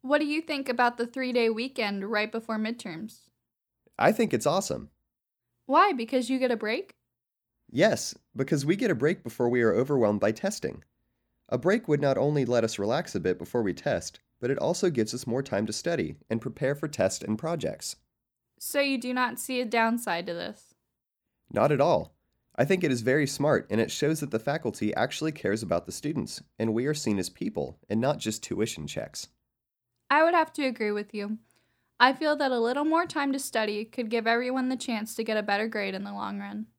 What do you think about the 3-day weekend right before midterms? I think it's awesome. Why? Because you get a break? Yes, because we get a break before we are overwhelmed by testing. A break would not only let us relax a bit before we test, but it also gives us more time to study and prepare for tests and projects. So you do not see a downside to this? Not at all. I think it is very smart and it shows that the faculty actually cares about the students, and we are seen as people and not just tuition checks. I would have to agree with you. I feel that a little more time to study could give everyone the chance to get a better grade in the long run.